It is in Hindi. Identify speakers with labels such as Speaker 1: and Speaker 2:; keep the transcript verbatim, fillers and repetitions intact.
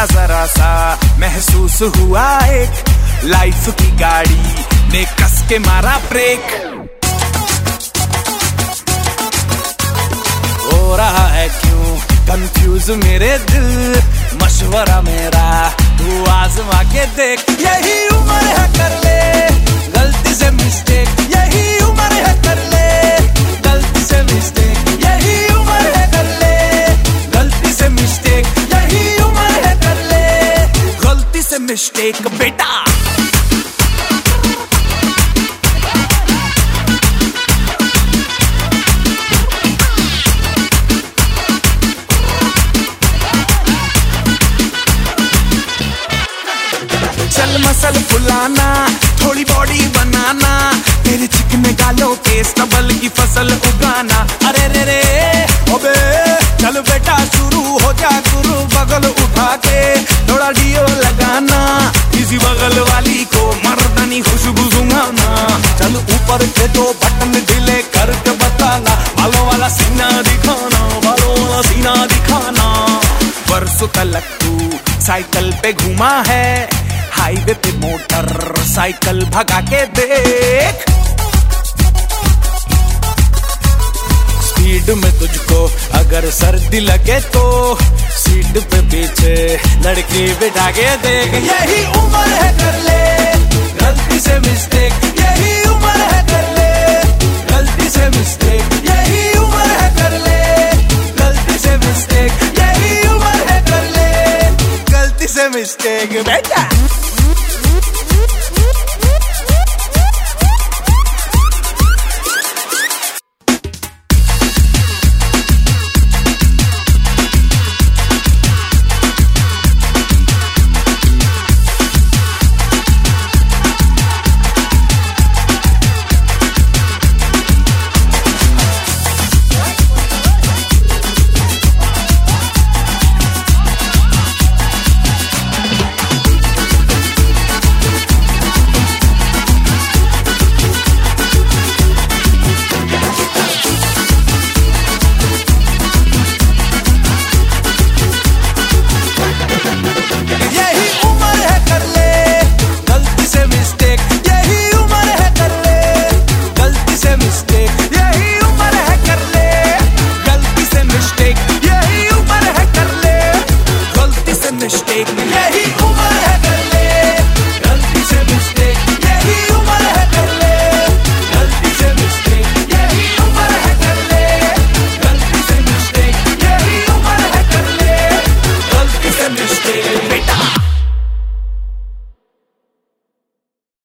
Speaker 1: जरा सा महसूस हुआ एक लाइफ की गाड़ी ने कस के मारा ब्रेक। हो रहा है क्यों कंफ्यूज मेरे दिल, मशवरा मेरा तू आजमा के देख। यही उम्र है कर ले गलती से मिस्टेक, यही उम्र है कर ले गलती से मिस्टेक, यही उम्र है कर ले गलती से मिस्टेक, यही उम्र है कर ले गलती से मिस्टेक बेटा। चल मसल फुलाना, थोड़ी बॉडी बनाना, तेरे चिकने गालों के स्टबल की फसल उगाना। अरे रे रे ओबे चल बेटा शुरू हो जा गुरु, बगल उठा के थोड़ा डियो लगाना, किसी बगल वाली को मर्दानी खुशबू सुंघाना। चल ऊपर के दो बटन ढीले करके बताना, बालों वाला सीना दिखाना, बालों वाला सीना दिखाना। बरसों तक तू साइकिल पे घूमा है, हाईवे पे मोटर साइकिल भगा के देख। स्पीड में तुझको अगर सर्दी लगे तो सीट पे पीछे लड़की बिठा के देख। यही उम्र है कर ले गलती से मिस्टेक, यही उम्र है कर ले गलती से मिस्टेक, यही उम्र है कर ले गलती से मिस्टेक, यही उम्र है कर ले गलती से मिस्टेक बेटा।